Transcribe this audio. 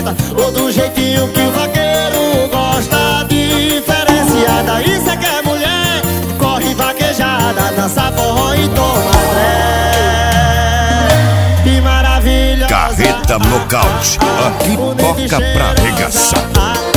solta, ou do jeitinho que o vaqueiro gosta. Diferenciada, isso é que é mulher. Corre vaquejada, dança forró e toma tré. Que maravilha. Carreta Nocaute, aqui toca pra arregaçar.